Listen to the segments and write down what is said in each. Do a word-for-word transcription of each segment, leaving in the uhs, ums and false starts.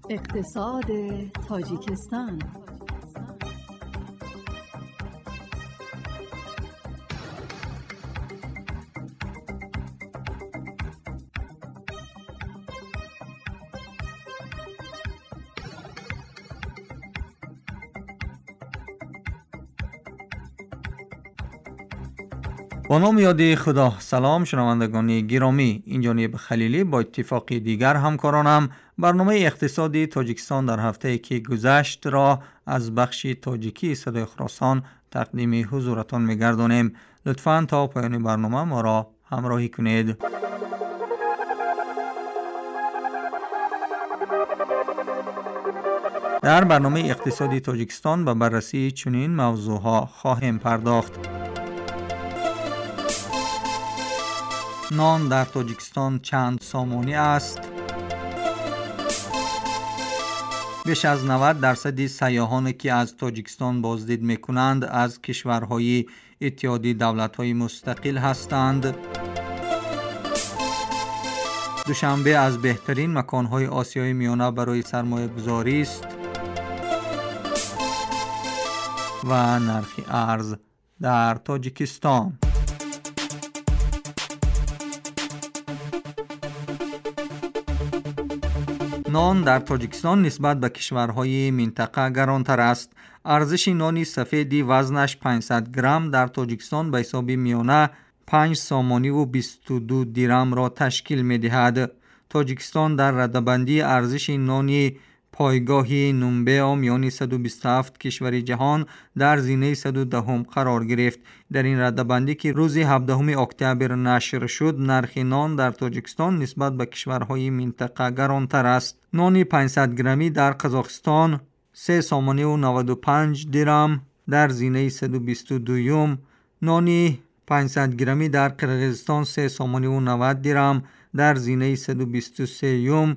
اقتصاد تاجیکستان. با نام یاد خدا. سلام شنوندگان گرامی، این جانب خلیلی با اتفاق دیگر همکارانم برنامه اقتصادی تاجیکستان در هفته که گذشت را از بخش تاجیکی صدای خراسان تقدیم حضورتان می‌گردانیم. لطفاً تا پایان برنامه ما را همراهی کنید. در برنامه اقتصادی تاجیکستان به بررسی چنین موضوعها خواهیم پرداخت. نان در تاجیکستان چند سامانی است؟ بیش از نود درصد سیاحانی که از تاجیکستان بازدید می‌کنند از کشورهای اتحادیه دولت‌های مستقل هستند. دوشنبه از بهترین مکان‌های آسیای میانه برای سرمایه‌گذاری است و نرخ ارز در تاجیکستان. نان در تاجیکستان نسبت به کشورهای منطقه گرانتر است. ارزش نان سفید وزنش پانصد گرم در تاجیکستان به حساب میانه پنج سامانی و بیست و دو درم را تشکیل می دهد. تاجیکستان در رده‌بندی ارزش نان پایگاه نمره میان صد و بیست و هفت کشور جهان در زینه صد و ده قرار گرفت. در این رده‌بندی که روز هفدهم اکتبر نشر شد، نرخ نان در تاجیکستان نسبت به کشورهای منطقه گرانتر است. نان پانصد گرمی در قزاقستان سه سامانی و نود و پنج درم در زینه صد و بیست و دو، نان پانصد گرمی در قرقیزستان سه سامانی و نود درم در زینه صد و بیست و سه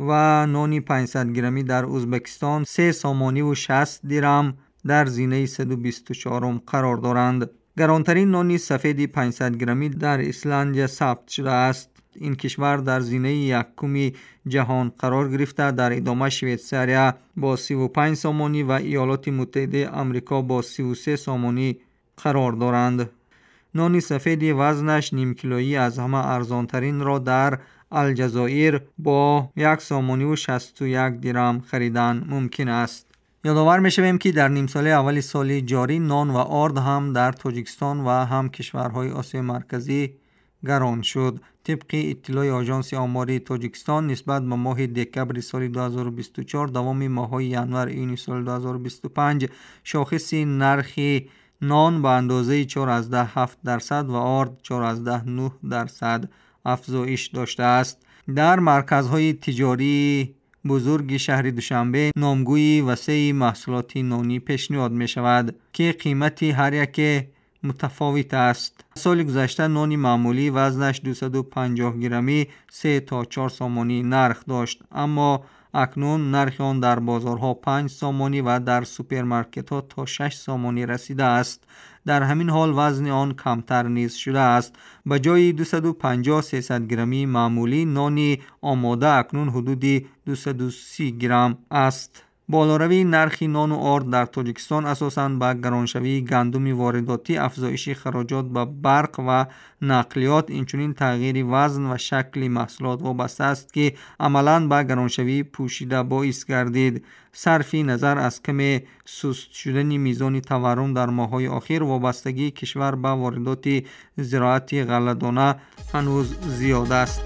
و نان پانصد گرمی در ازبکستان سه سامانی و شصت درم در زینه صد و بیست و چهار قرار دارند. گرانترین نان سفید پانصد گرمی در ایسلند ثبت شده است. این کشور در زینه یکم جهان قرار گرفته. در ادامه شویتزاریا با سی و پنج سامانی و ایالات متحده آمریکا با سی و سه سامانی قرار دارند. نان سفید وزنش نیم کیلویی از همه ارزانترین را در الجزایر با یک سامانی و شصت و یک درم خریدن ممکن است. یادآور می‌شویم که در نیم سال اول سال جاری نان و آرد هم در تاجیکستان و هم کشورهای آسیای مرکزی گران شد. طبق اطلاع آژانس آماری تاجیکستان نسبت به ماه دکبر سال دو هزار و بیست و چهار دوام ماه‌های ینور ایون سال دو هزار و بیست و پنج شاخص نرخ نان به اندازه چهار ممیز هفت درصد و آرد چهار ممیز نه درصد افزایش داشته است. در مرکزهای تجاری بزرگ شهر دوشنبه نامگوی وسیع محصولات نانی پیشنهاد می شود که قیمت هر یک متفاوت است. سال گذشته نان معمولی وزنش دویست و پنجاه گرمی سه تا چهار سامانی نرخ داشت، اما اکنون نرخ آن در بازارها پنج سامانی و در سوپرمارکت ها تا شش سامانی رسیده است. در همین حال وزن آن کمتر نیز شده است. به جای دویست و پنجاه سیصد گرمی معمولی، نان آماده اکنون حدود دویست و سی گرم است. بالاروی نرخ نان و آرد در تاجیکستان اساساً به گرانشوی گندم وارداتی، افزایش خراجات به برق و نقلیات، اینچنین تغییر وزن و شکل محصولات وابسته است که عملاً به گرانشوی پوشیده باعث گردید. صرف نظر از کم سست شدن میزان تورم در ماه‌های اخیر، وابستگی کشور به واردات زراعت غله‌دانه هنوز زیاد است.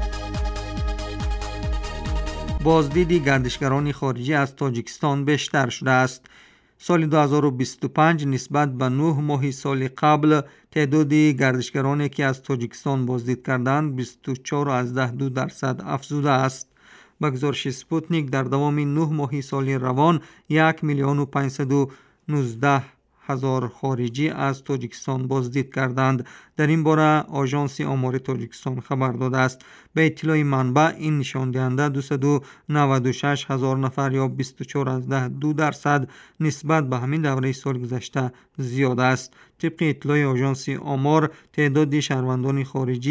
بازدید گردشگران خارجی از تاجیکستان بیشتر شده است. سال دو هزار و بیست و پنج نسبت به نه ماه سال قبل تعداد گردشگرانی که از تاجیکستان بازدید کردند بیست و چهار ممیز دو درصد افزوده است. به گزارش سپوتنیک در دوام نه ماه سال روان یک میلیون و پانصد و نوزده هزار خارجی از تاجیکستان بازدید کردند. در این باره آژانس آماری تاجیکستان خبر داده است. به اطلاع منبع این نشان دهنده دویست و نود و شش هزار نفر یا بیست و چهار ممیز دو درصد نسبت به همین دوره سال گذشته زیاد است. طبق اطلاع آژانس آمار تعداد شهروندان خارجی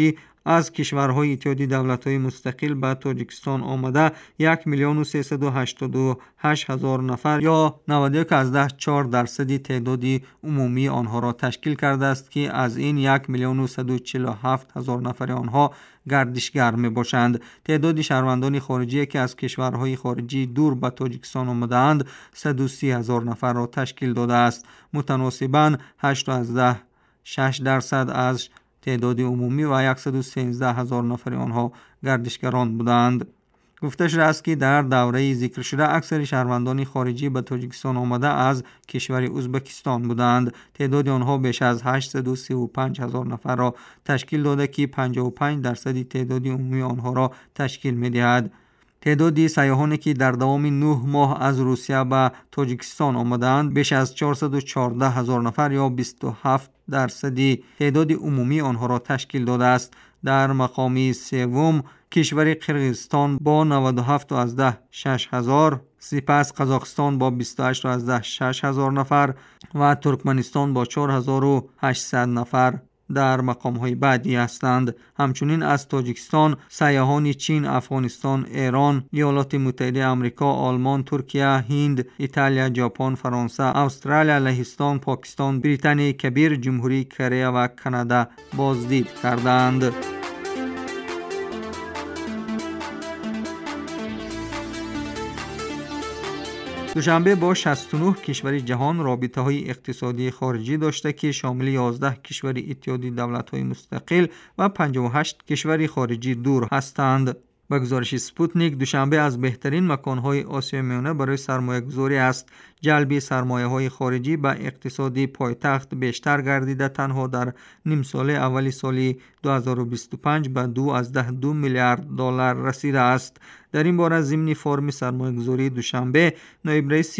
از کشورهای اتحادیه دولت‌های مستقل به تاجیکستان آمده یک میلیون و سیصد و هشتاد و هشت هزار نفر یا نود و یک ازده چهار درصد تعداد عمومی آنها را تشکیل کرده است که از این یک میلیون و صد و چهل و هفت هزار نفر آنها گردشگر می باشند. تعداد شهروندان خارجی که از کشورهای خارجی دور به تاجیکستان آمده‌اند صد و سی هزار نفر را تشکیل داده است. متناسباً هشت ازده شش درصد از تعداد عمومی و صد و سیزده هزار نفر آنها گردشگران بودند. گفته شده است که در دوره ذکر شده اکثر شهروندان خارجی به تاجیکستان آمده از کشور ازبکستان بودند. تعداد آنها بیش از هشتصد و سی و پنج هزار نفر را تشکیل داده که پنجاه و پنج درصد تعداد عمومی آنها را تشکیل می‌دهد. تعداد سیاحانی که در دوام نه ماه از روسیه به تاجیکستان آمدند بیش از چهارصد و چهارده هزار نفر یا بیست و هفت درصد تعداد عمومی آنها را تشکیل داده است. در مقام سوم کشور قرقیزستان با نود و هفت ازده شش هزار، سپس قزاقستان با بیست و هشت ازده شش هزار نفر و ترکمنستان با چهار هزار و هشتصد نفر در مقام‌های بعدی هستند. همچنین از تاجیکستان سیاحان چین، افغانستان، ایران، ایالات متحده آمریکا، آلمان، ترکیه، هند، ایتالیا، ژاپن، فرانسه، استرالیا، لهستان، پاکستان، بریتانیای کبیر، جمهوری کره و کانادا بازدید کردند. دوشنبه با شصت و نه کشور جهان رابطه‌های اقتصادی خارجی داشته که شامل یازده کشور اتحادیه دولت‌های مستقل و پنجاه و هشت کشور خارجی دور هستند. با گزارش سپوتنیک دوشنبه از بهترین مکان‌های آسیا میانه برای سرمایه‌گذاری است. جلب سرمایه‌های خارجی به اقتصاد پایتخت بیشتر گردیده تنها در نیم سال اول سال دو هزار و بیست و پنج به دو ازده دو میلیارد دلار رسیده است. در این باره ضمن فرم سرمایه‌گذاری دوشنبه نایب رئیس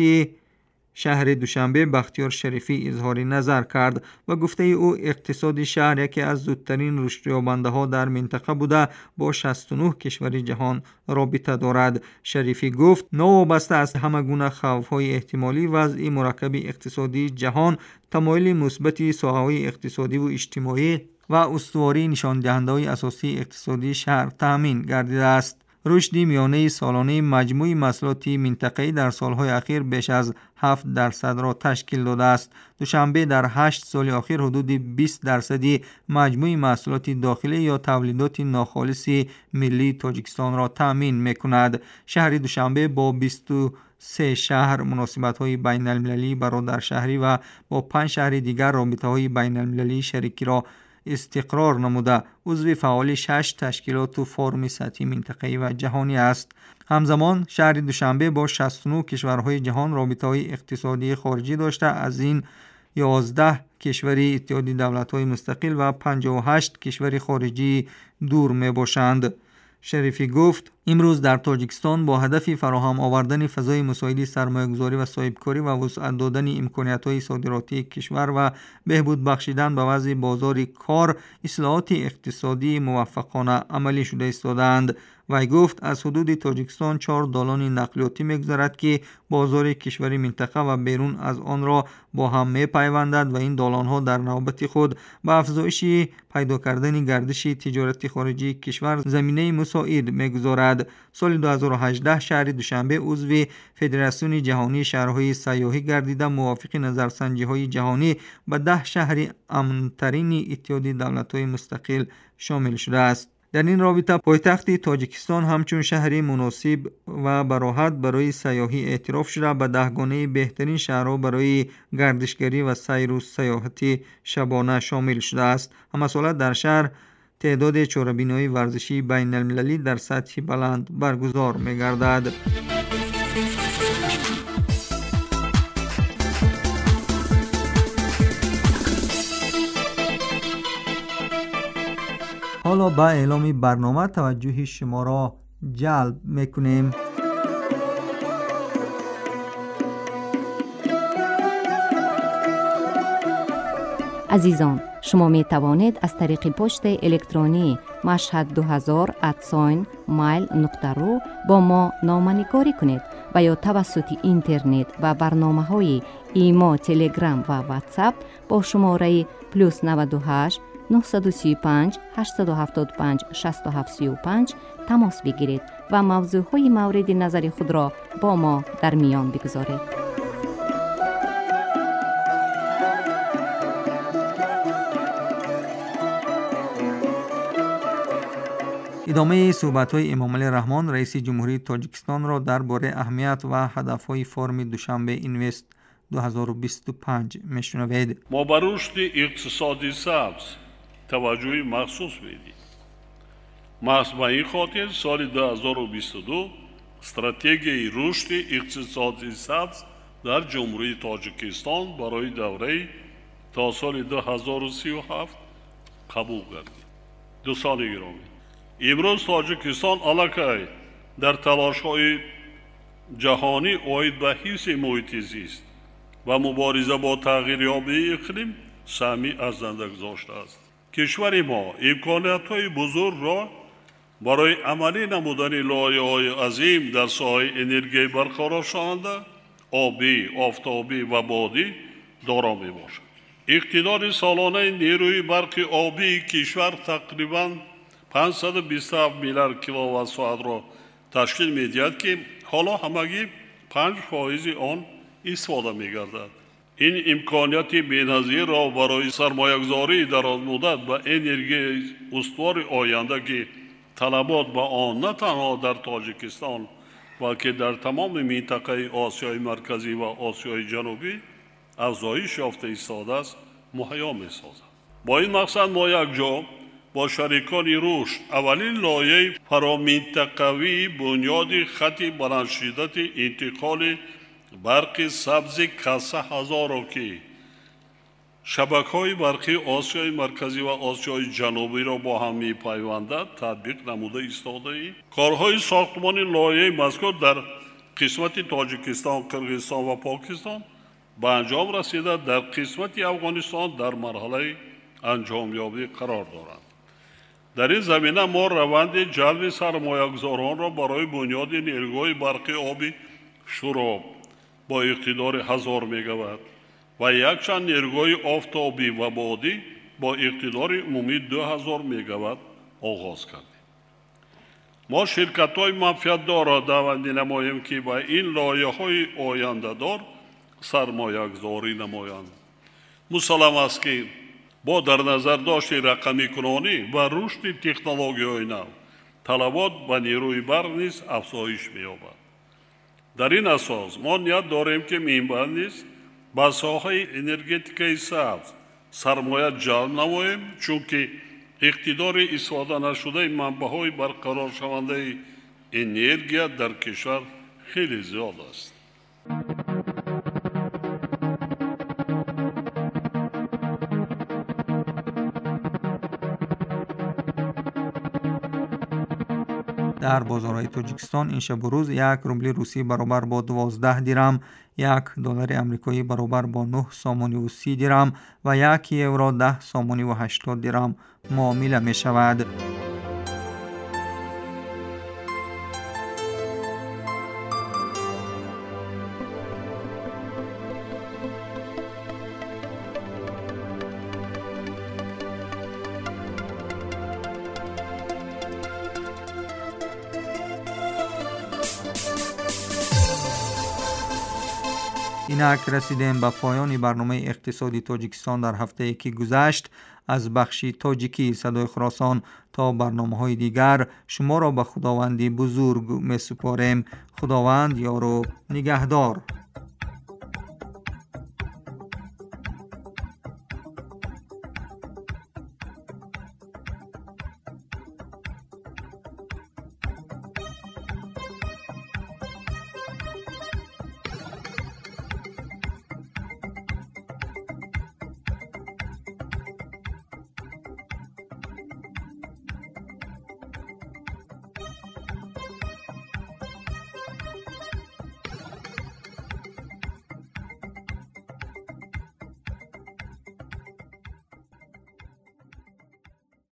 شهر دوشنبه بختیار شریفی اظهار نظر کرد و گفته او اقتصاد شهر یکی از زودترین رشدیابنده ها در منطقه بوده با شصت و نه کشور جهان رابطه دارد. شریفی گفت نوابسته از همه گونه خوف‌های احتمالی وضع مرکب اقتصادی جهان تمایل مثبت ساحه‌های اقتصادی و اجتماعی و استواری نشان دهنده‌های اساسی اقتصادی شهر تامین گردیده است. رشد میانه سالانه مجموع محصولات منطقه‌ای در سالهای اخیر بیش از هفت درصد را تشکیل داده است. دوشنبه در هشت سال اخیر حدود بیست درصد مجموع محصولات داخلی یا تولیدات ناخالص ملی تاجیکستان را تامین می‌کند. شهر دوشنبه با بیست و سه شهر مناسبت‌های بین‌المللی برادر شهری و با پنج شهر دیگر رابطه‌های بین‌المللی شریکی را استقرار نموده عضو فعال شش تشکیلات و فورم سطحی منطقه‌ای و جهانی است. همزمان شهر دوشنبه با شصت و نه کشورهای جهان رابطه‌های اقتصادی خارجی داشته، از این یازده کشور اتحادیه دولت‌های مستقل و پنجاه و هشت کشور خارجی دور می‌باشند. شریفی گفت امروز در تاجیکستان با هدف فراهم آوردن فضای مساعد سرمایه‌گذاری و صاحبکاری و وسعت دادن امکانات‌های صادراتی کشور و بهبود بخشیدن به وضع بازار کار اصلاحات اقتصادی موفقانه عملی شده ایستادند. وی گفت از حدود تاجیکستان چهار دالان نقلیاتی می‌گذرد که بازار کشور منطقه و بیرون از آن را با هم می‌پیوندد و این دالان‌ها در نوبت خود به افزایش پیدا کردن گردش تجارت خارجی کشور زمینه مساعد می‌گذارد. سال دو هزار و هجده شهر دوشنبه عضو فدراسیون جهانی شهرهای سیاحی گردیده موافق نظرسنجی‌های جهانی به ده شهر امن‌ترین اتحادیه دولت‌های مستقل شامل شده است. در این رابطه پایتخت تاجیکستان همچون شهری مناسب و براحت برای سیاحی اعتراف شده به دهگانه بهترین شهرها برای گردشگری و سیر و سیاحت شبانه شامل شده است. همه ساله در شهر تعداد چهاربین‌های ورزشی بین المللی در سطح بلند برگزار می گردد. حالا با اعلام برنامه توجه شما را جلب میکنیم. عزیزان، شما می توانید از طریق پست الکترونی مشهد دو هزار ات مایل نقطه رو با ما نامه‌نگاری کنید و یا توسط اینترنت و برنامه های ایما، تلگرام و واتساپ با شماره پلوس نود و هشت نه سه پنج هشت هفت پنج شش هفت سه پنج تماس بگیرید و موضوعهای مورد نظر خود را با ما در میان بگذارید. ادامه صحبت‌های امامعلی رحمان رئیس جمهوری تاجیکستان را درباره اهمیت و هدف‌های فرم دوشنبه اینوست دو هزار و بیست و پنج میشنوید. ما به رشد اقتصادی سبز توجه مخصوص میدیم. محض به این خاطر سال دو هزار و بیست و دو استراتژی رشد اقتصادی سبز در جمهوری تاجیکستان برای دوره تا سال دو هزار و سی و هفت قبول کردیم. دوستان گرامی، امروز تاجیکستان علاقه در تلاش‌های جهانی اوید به حفظ محیط زیست و مبارزه با تغییریابی اقلیم سهمی از زنده گذاشته است. کشور ما امکانات‌های بزرگ را برای عملی نمودن لایه‌های عظیم در ساحه انرژی برقرار شونده، آبی، آفتابی و بادی دارا میباشد. اقتدار سالانه نیروی برق آبی کشور تقریباً پانصد و بیست و هفت میلیارد کیلووات ساعت را تشکیل می‌دهد که حالا همگی پنج فایز آن استفاده می‌گردد. این امکانات بی‌نظیر را برای سرمایه‌گذاری درازمدت و انرژی استوار آینده که طلبات به آن نه تنها در تاجیکستان بلکه در تمام منطقه آسیای مرکزی و آسیای جنوبی افزایش یافته ایستاده است مهیا می‌سازد. با این مقصد ما یک جا با شریکان رشد اولین لایه فرامنطقوی بنیاد خط بلندشدت انتقال برق سبز کسه هزار را که شبکه‌های برقی آسیای مرکزی و آسیای جنوبی را با هم می‌پیوندد تطبیق نموده ایستاده ایم. کارهای ساختمان لایه مذکور در قسمت تاجیکستان، قرقیزستان و پاکستان به انجام رسیده، در قسمت افغانستان در مرحله انجامیابی قرار دارند. در این زمینه ما روند جلب سرمایه‌گذاران را برای بنیاد نیروهای برقی آبی شروع با اقتدار هزار میگاوات و یک چند نیروهای آفتابی و بادی با اقتدار عمومی دو هزار میگاوات آغاز کردیم. ما شرکت‌های منفعت‌دار را دعوت نماییم که با این لایه‌های آینده‌دار سرمایه‌گذاری نمایند. مسلم است که با در نظر داشت رقمی کنانی و رشد تکنولوژی‌های نو طلبات به نیروی برق نیز افزایش می‌یابد. در این اساس ما نیت داریم که منبع نیز به ساحه انرژتیکای سبز سرمایه جلب نماییم، چونکه اقتدار استفاده نشده منبع‌های برقرار شونده انرژی در کشور خیلی زیاد است. در بازارهای تاجیکستان این شب و روز یک روبل روسی برابر با دوازده درم، یک دلار امریکایی برابر با نه سامانی و سی درم و یک یورو ده سامانی و هشتاد درم معامله می شود. اینک رسیدیم به پایان برنامه اقتصادی تاجیکستان در هفته که گذشت. از بخشی تاجیکی صدای خراسان تا برنامه های دیگر شما را به خداوندی بزرگ می سپاریم. خداوند یار و نگهدار.